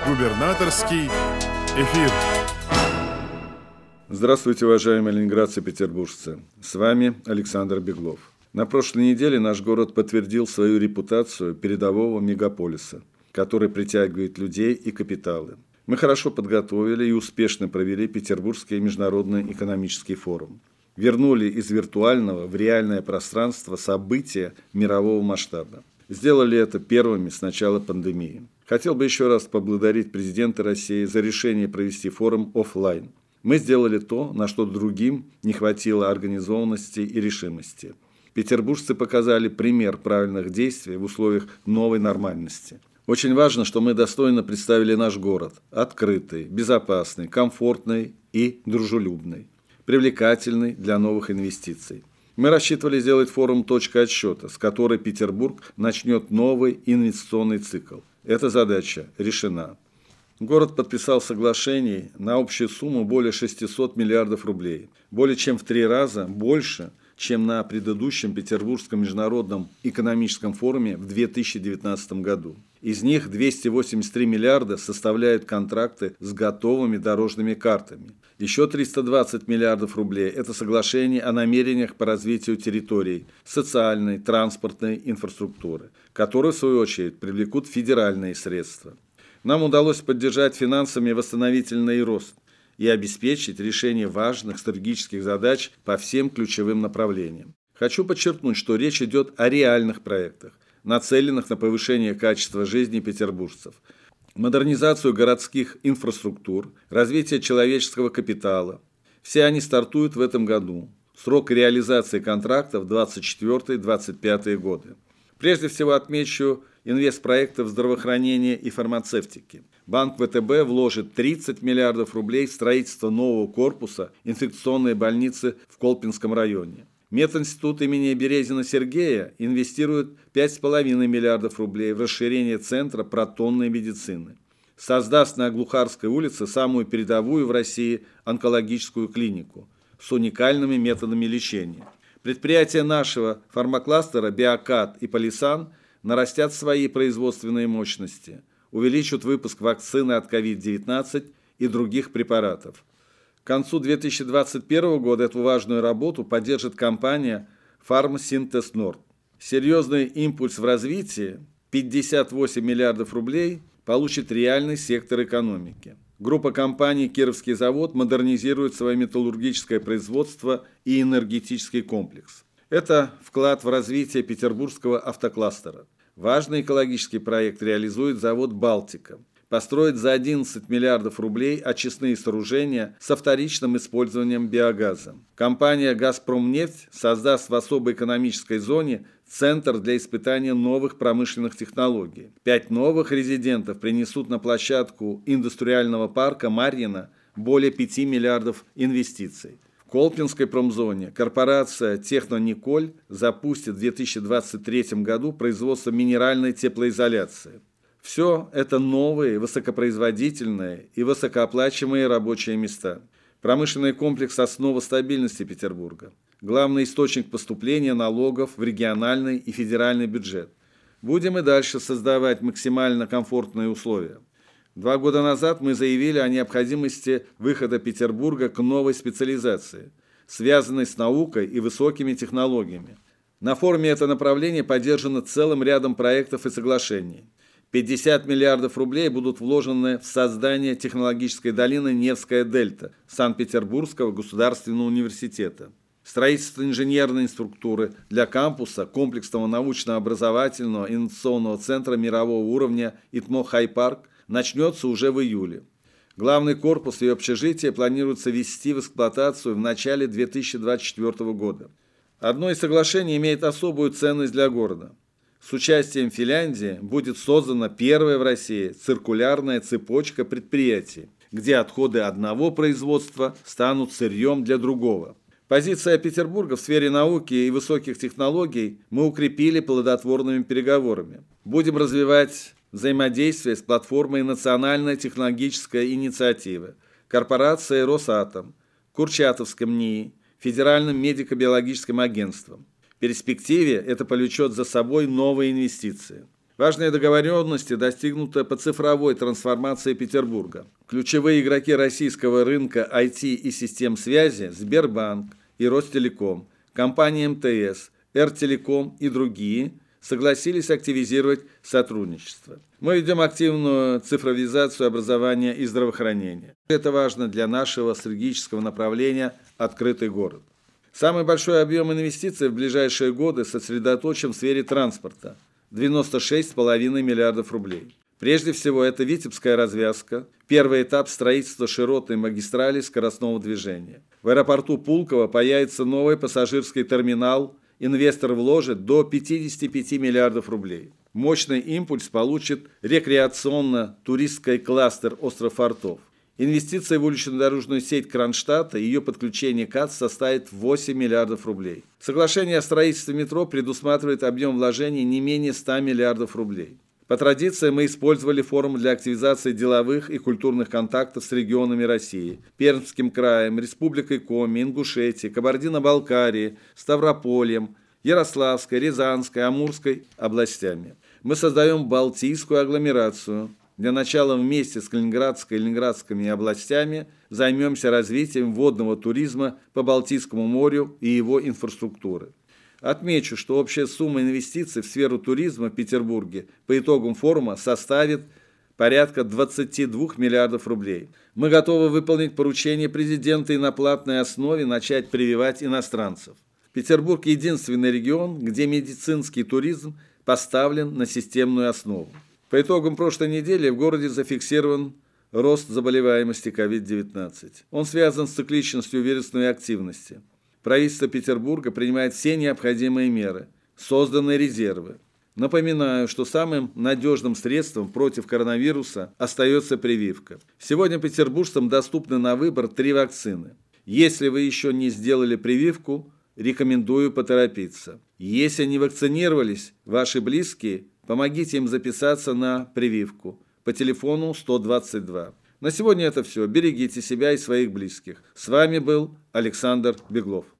Губернаторский эфир. Здравствуйте, уважаемые ленинградцы и петербуржцы. С вами Александр Беглов. На прошлой неделе наш город подтвердил свою репутацию передового мегаполиса, который притягивает людей и капиталы. Мы хорошо подготовили и успешно провели Петербургский международный экономический форум. Вернули из виртуального в реальное пространство события мирового масштаба. Сделали это первыми с начала пандемии. Хотел бы еще раз поблагодарить президента России за решение провести форум офлайн. Мы сделали то, на что другим не хватило организованности и решимости. Петербуржцы показали пример правильных действий в условиях новой нормальности. Очень важно, что мы достойно представили наш город. Открытый, безопасный, комфортный и дружелюбный. Привлекательный для новых инвестиций. Мы рассчитывали сделать форум «Точка отсчета», с которой Петербург начнет новый инвестиционный цикл. Эта задача решена. Город подписал соглашений на общую сумму более 600 миллиардов рублей. Более чем в 3 раза больше, чем на предыдущем Петербургском международном экономическом форуме в 2019 году. Из них 283 миллиарда составляют контракты с готовыми дорожными картами. Еще 320 миллиардов рублей – это соглашение о намерениях по развитию территорий, социальной, транспортной инфраструктуры, которые, в свою очередь, привлекут федеральные средства. Нам удалось поддержать финансами восстановительный рост и обеспечить решение важных стратегических задач по всем ключевым направлениям. Хочу подчеркнуть, что речь идет о реальных проектах, нацеленных на повышение качества жизни петербуржцев, модернизацию городских инфраструктур, развитие человеческого капитала. Все они стартуют в этом году. Срок реализации контрактов 2024-2025 годы. Прежде всего отмечу инвестпроекты в здравоохранении и фармацевтике. Банк ВТБ вложит 30 миллиардов рублей в строительство нового корпуса инфекционной больницы в Колпинском районе. Мединститут имени Березина Сергея инвестирует 5,5 миллиардов рублей в расширение центра протонной медицины. Создаст на Глухарской улице самую передовую в России онкологическую клинику с уникальными методами лечения. Предприятия нашего фармакластера «Биокат» и «Полисан» нарастят свои производственные мощности, увеличат выпуск вакцины от COVID-19 и других препаратов. К концу 2021 года эту важную работу поддержит компания «Фармсинтез Норд». Серьезный импульс в развитии, 58 миллиардов рублей, получит реальный сектор экономики. Группа компаний «Кировский завод» модернизирует свое металлургическое производство и энергетический комплекс. Это вклад в развитие петербургского автокластера. Важный экологический проект реализует завод «Балтика». Построит за 11 миллиардов рублей очистные сооружения со вторичным использованием биогаза. Компания «Газпромнефть» создаст в особой экономической зоне центр для испытания новых промышленных технологий. 5 новых резидентов принесут на площадку индустриального парка Марьино более 5 миллиардов инвестиций. В Колпинской промзоне корпорация «Технониколь» запустит в 2023 году производство минеральной теплоизоляции. Все это новые, высокопроизводительные и высокооплачиваемые рабочие места. Промышленный комплекс – основа стабильности Петербурга. Главный источник поступления налогов в региональный и федеральный бюджет. Будем и дальше создавать максимально комфортные условия. 2 года назад мы заявили о необходимости выхода Петербурга к новой специализации, связанной с наукой и высокими технологиями. На форуме это направление поддержано целым рядом проектов и соглашений. 50 миллиардов рублей будут вложены в создание технологической долины Невская дельта Санкт-Петербургского государственного университета. Строительство инженерной структуры для кампуса комплексного научно-образовательного инновационного центра мирового уровня ИТМО Хай-Парк начнется уже в июле. Главный корпус и общежитие планируется ввести в эксплуатацию в начале 2024 года. Одно из соглашений имеет особую ценность для города. С участием Финляндии будет создана первая в России циркулярная цепочка предприятий, где отходы одного производства станут сырьем для другого. Позиция Петербурга в сфере науки и высоких технологий мы укрепили плодотворными переговорами. Будем развивать взаимодействие с платформой «Национальная технологическая инициатива», корпорацией «Росатом», Курчатовским НИИ, Федеральным медико-биологическим агентством. В перспективе это повлечет за собой новые инвестиции. Важные договоренности достигнуты по цифровой трансформации Петербурга. Ключевые игроки российского рынка IT и систем связи – Сбербанк и Ростелеком, компания МТС, Р-Телеком и другие – согласились активизировать сотрудничество. Мы ведем активную цифровизацию образования и здравоохранения. Это важно для нашего стратегического направления «Открытый город». Самый большой объем инвестиций в ближайшие годы сосредоточен в сфере транспорта – 96,5 миллиардов рублей. Прежде всего, это Витебская развязка, первый этап строительства широтной магистрали скоростного движения. В аэропорту Пулково появится новый пассажирский терминал, инвестор вложит до 55 миллиардов рублей. Мощный импульс получит рекреационно-туристский кластер «Остров Фортов». Инвестиции в улично-дорожную сеть Кронштадта и ее подключение к АЦ составит 8 миллиардов рублей. Соглашение о строительстве метро предусматривает объем вложений не менее 100 миллиардов рублей. По традиции мы использовали форум для активизации деловых и культурных контактов с регионами России – Пермским краем, Республикой Коми, Ингушетией, Кабардино-Балкарией, Ставропольем, Ярославской, Рязанской, Амурской областями. Мы создаем Балтийскую агломерацию. Для начала вместе с Калининградской и Ленинградскими областями займемся развитием водного туризма по Балтийскому морю и его инфраструктуры. Отмечу, что общая сумма инвестиций в сферу туризма в Петербурге по итогам форума составит порядка 22 миллиардов рублей. Мы готовы выполнить поручение президента и на платной основе начать прививать иностранцев. Петербург – единственный регион, где медицинский туризм поставлен на системную основу. По итогам прошлой недели в городе зафиксирован рост заболеваемости COVID-19. Он связан с цикличностью вирусной активности. Правительство Петербурга принимает все необходимые меры, созданы резервы. Напоминаю, что самым надежным средством против коронавируса остается прививка. Сегодня петербуржцам доступны на выбор 3 вакцины. Если вы еще не сделали прививку, рекомендую поторопиться. Если не вакцинировались ваши близкие, помогите им записаться на прививку по телефону 122. На сегодня это все. Берегите себя и своих близких. С вами был Александр Беглов.